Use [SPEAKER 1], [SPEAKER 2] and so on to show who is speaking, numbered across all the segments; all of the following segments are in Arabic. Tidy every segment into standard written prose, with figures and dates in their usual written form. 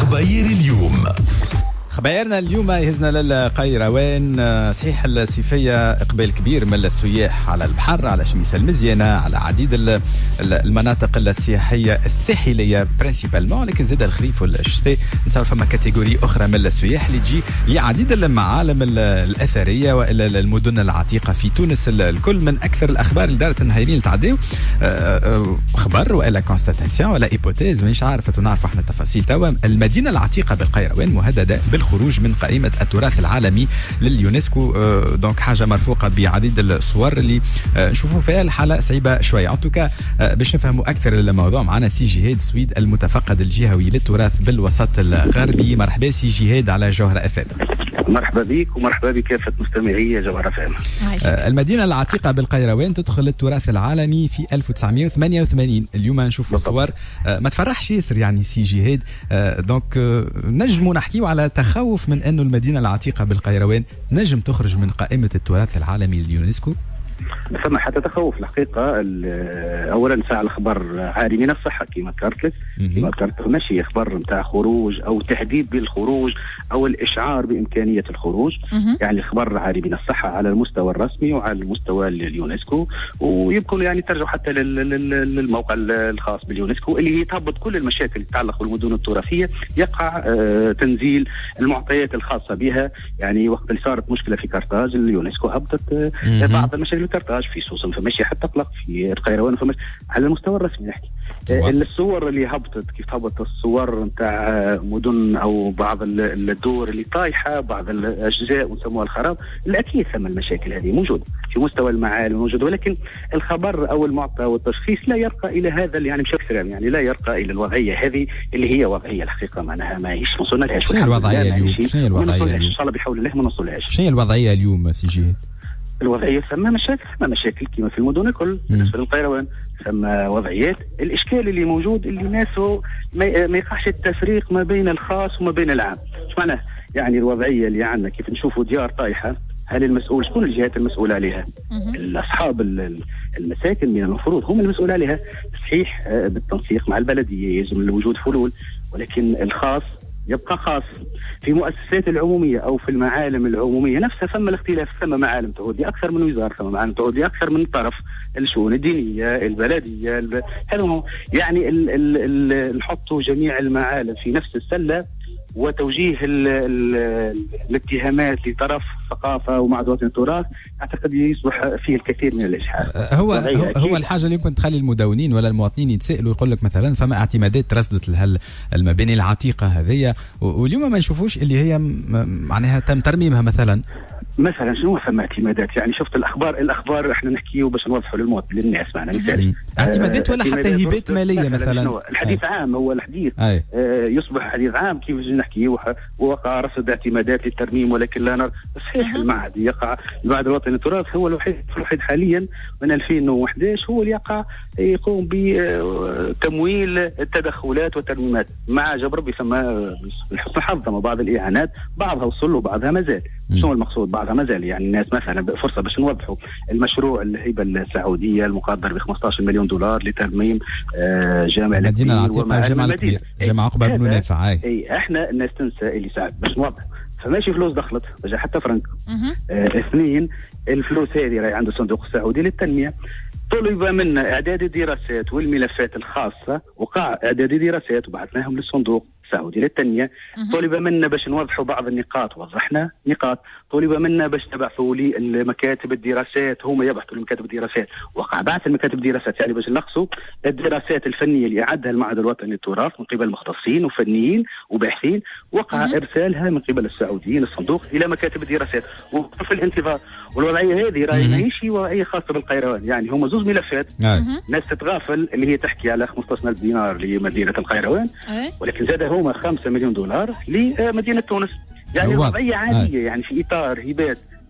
[SPEAKER 1] خباير اليوم.
[SPEAKER 2] خبايرنا اليوم يهزنا للقيروان. صحيح الصيفية إقبال كبير من السياح على البحر، على شميس المزيانة، على عديد المناطق السياحية الساحلية برينسيبالمون، لكن زاد الخريف والشتاء نتصور فما كاتيجوري أخرى من السياح اللي تجي لعديد المعالم الأثرية وإلى المدن العتيقة في تونس. الكل من أكثر الأخبار اللي دارت النهارين اللي تعديو خبر وإلا كونستاتاسيون ولا إيبوتيز مش عارفة ونعرف احنا التفاصيل توا. المدينة العتيقة بالقيروان مهددة بالخروج من قائمة التراث العالمي لليونسكو. دونك حاجة مرفوقة بعديد الصور اللي نشوفوا فيها الحالة صعيبة شوية. ان توكا باش نفهموا أكثر الموضوع معنا سي جهاد سويد المتفقد الجهوي للتراث بالوسط الغربي. مرحبا سي جهاد على جوهرة FM.
[SPEAKER 3] مرحبا بك ومرحبا بكافة مستمعي جوهرة FM.
[SPEAKER 2] المدينة العتيقة بالقيروان تدخل للتراث العالمي في 1988. اليوم نشوفوا صور ما تفرحش ياسر يعني سي جهاد. دونك نجموا نحكيو على تخوف من أنه المدينة العتيقة بالقيروان نجم تخرج من قائمة التراث العالمي لليونسكو.
[SPEAKER 3] فما حتى تخوف الحقيقة. أولا ساعة الخبر عاري من الصحة كما ذكرت لك، ماشي خبر نتاع خروج أو تهديد بالخروج أو الإشعار بإمكانية الخروج. يعني الخبر عاري من الصحة على المستوى الرسمي وعلى المستوى اليونسكو، ويمكن يعني ترجع حتى للموقع الخاص باليونسكو اللي يتهبط كل المشاكل اللي تتعلق بالمدن التراثية. يقع تنزيل المعطيات الخاصة بها. يعني وقت اللي صارت مشكلة في كرتاج اليونسكو هبطت بعض المشاكل كرتاج في سوسن، فماشي حتى تقلق في القيروان، فماشي على المستوى الرسمي نحكي. الصور اللي هبطت كيف هبطت الصور نتاع مدن او بعض الدور اللي طايحه، بعض الاجزاء ونسموها الخراب. اكيد ثم المشاكل هذه موجوده في مستوى المعالم موجوده، ولكن الخبر او المعطى والتشخيص لا يرقى الى هذا يعني بشكل عام، يعني لا يرقى الى الوضعيه هذه اللي هي وضعيه الحقيقه معناها ما هيش وصلنا لهاش.
[SPEAKER 2] شنو الوضعيه اليوم؟ شنو الوضعيه اليوم؟
[SPEAKER 3] ان شاء الله بحول الله ما نوصلهاش.
[SPEAKER 2] شنو الوضعيه اليوم سي جهاد؟
[SPEAKER 3] الوضعية ثم مشاكل كما في المدن الكل. بالنسبة للقيروان ثم وضعيات. الإشكال اللي موجود اللي ناسه ما يقعش التفريق ما بين الخاص وما بين العام. ايش معناه؟ يعني الوضعية اللي عندنا كيف نشوفوا ديار طايحة، هل المسؤول شكون الجهات المسؤولة عليها؟ أصحاب المساكن من المفروض هم المسؤول عليها. صحيح بالتنسيق مع البلدية يجب الوجود حلول، ولكن الخاص يبقى خاص. في مؤسسات العمومية أو في المعالم العمومية نفسها ثم الاختلاف، ثم معالم تهودي أكثر من وزارة، ثم معالم تهودي أكثر من طرف، الشؤون الدينية البلدية هذا يعني نحطوا جميع المعالم في نفس السلة وتوجيه الاتهامات لطرف ثقافة ومعدوات التراث أعتقد يصبح فيه الكثير من الإجحاف.
[SPEAKER 2] هو الحاجة اللي يمكن تخلي المدونين ولا المواطنين يتسائلوا يقول لك مثلا فما اعتمادات ترصدت المباني العتيقة هذه واليوم ما نشوفوش اللي هي معناها تم ترميمها مثلا
[SPEAKER 3] شنو ثم اعتمادات؟ يعني شفت الأخبار احنا نحكيه باش نوضحوا للناس معنا مثال
[SPEAKER 2] اعتمادات ولا حتى هبات مالية مثلا.
[SPEAKER 3] الحديث عام هو الحديث يصبح حديث عام كيف نحكيه. ووقع رصد اعتمادات للترميم ولكن لا نرى. صحيح المعهد يقع المعهد الوطني للتراث هو الوحيد حاليا من 2011 هو اللي يقوم بتمويل التدخلات والترميمات مع جبر بيسمى لحسن حظ بعض الإعانات، بعضها وصل له بعضها مازال. شنو المقصود؟ بعضها مازال. يعني الناس مثلا فرصة باش نوضحوا المشروع الهبة السعودية المقدر ب 15 مليون دولار لترميم جامع
[SPEAKER 2] المدينة العتيقة جامع الكبير جامع عقبة بن نافع.
[SPEAKER 3] احنا الناس تنسى اللي ساعد باش نوضح فماشي فلوس دخلت بجا حتى فرنك. اثنين الفلوس هذه راهي عند الصندوق السعودي للتنمية. طلب منا إعداد الدراسات والملفات الخاصة، وقع إعداد دراسات وبعثناهم للصندوق السعودي للتنمية. طلب منا باش نوضحوا بعض النقاط، وضحنا نقاط. طلب منا باش نبعثوا لي مكاتب الدراسات، هم يبحثوا لمكاتب الدراسات، وقع بعث المكاتب الدراسات يعني باش نلخصوا الدراسات الفنية اللي أعدها المعهد الوطني للتراث من قبل مختصين وفنيين وباحثين، وقع إرسالها من قبل السعوديين الصندوق إلى مكاتب الدراسات وفي الانتظار. والوضعية هذه راهي ماهيش وضعية خاصة بالقيروان، يعني هم زوج ملفات. ناس تتغافل اللي هي تحكي على 15,000 دينار لمدينة القيروان، ولكن زاد هما 5 مليون دولار لمدينة تونس. يعني وضعية عادية يعني في إطار هبات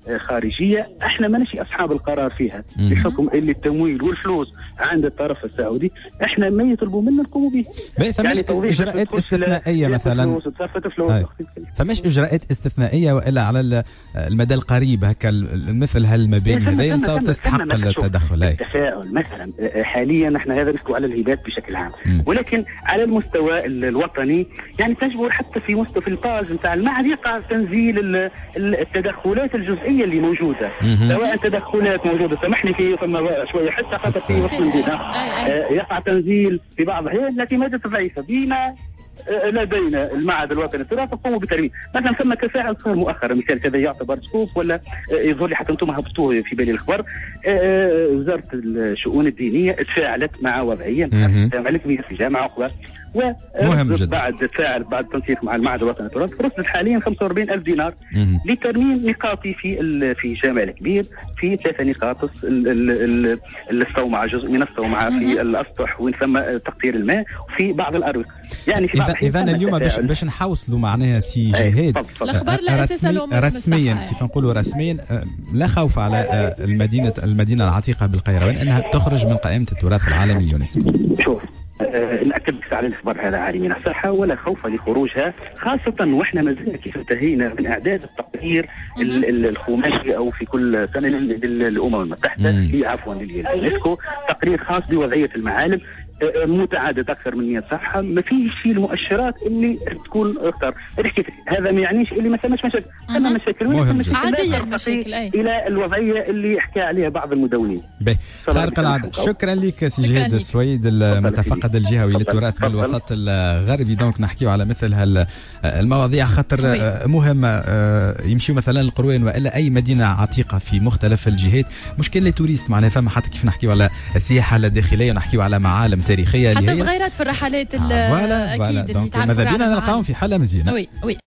[SPEAKER 3] خارجيه احنا ما نشي اصحاب القرار فيها بحكم اللي التمويل والفلوس عند الطرف السعودي، احنا ما يطلبوا منا نقوموا به.
[SPEAKER 2] فماش اجراءات استثنائيه مثلا؟ فماش اجراءات استثنائيه والا على المدى القريب هكا مثل هالمباني هذه نتصور تستحق التدخل؟
[SPEAKER 3] التفاعل مثلا حاليا نحن هذا نحكي على الهبات بشكل عام، ولكن على المستوى الوطني يعني تجبر حتى في مستوى الباز نتاع المعهد يقع تنزيل التدخلات الجزئيه اللي موجوده، سواء تدخلات موجوده سامحني فما شويه حتى في وسط المدينه يقع تنزيل في بعض هي التي مادة ضعيفه بما لدينا المعهد الوطني للتراث يقوم بترميم. مثلا ثم تفاعل صار مؤخرا مثال كذا يعتبر سكوب ولا يظهر لي حتى انتم هبطوه في بالي الخبر، وزاره الشؤون الدينيه تفاعلت مع وضعيه الجامعه الكبيره في جامعه عقبه، ورصدت بعد التنسيق مع المعهد الوطني للتراث رصدت حاليا 45,000 دينار لترميم نقاطي في جامع الكبير في 3 نقاط الصومعه، جزء من الصومعه في الاسطح وين ثم تقطير الماء وفي بعض الاروقه. يعني في
[SPEAKER 2] اذا اليوم باش نحوصلوا معناها سي جهاد
[SPEAKER 1] الاخبار لا اساس له
[SPEAKER 2] رسميا كيف نقولوا رسميا لا خوف على المدينه العتيقه بالقيروان انها تخرج من قائمه التراث العالمي اليونسكو.
[SPEAKER 3] شوف نأكد على الإخبار هذا عالي من الصحة ولا خوف لخروجها، خاصة وإحنا ما زلنا كيف انتهينا من إعداد التقرير الخماسي أو في كل سنة للأمم المتحدة لليونسكو تقرير خاص بوضعية المعالم متعدد اكثر من 100 صفحه، ما فيش شيء المؤشرات اللي تكون اختار. هذا ما يعنيش اللي ما ثماش مشاكل، ثم مشاكل
[SPEAKER 1] عاديه المشاكل
[SPEAKER 3] الى الوضعيه اللي حكى عليها بعض المدونين.
[SPEAKER 2] خارق العاده. شكرا لك سي جهاد السويد المتفقد الجهوي للتراث بالوسط الغربي. دونك نحكيو على مثل المواضيع خاطر مهمه يمشيو مثلا القروان والا اي مدينه عتيقه في مختلف الجهات، مشكل لي توريست معناها فما حتى كيف نحكيو على السياحه الداخليه ونحكيو على معالم تاريخيه
[SPEAKER 1] حتى تغيرت في الرحلات اكيد اللي تعرفوا
[SPEAKER 2] ماذا بينا نلقاهم في حاله مزيانه.
[SPEAKER 1] وي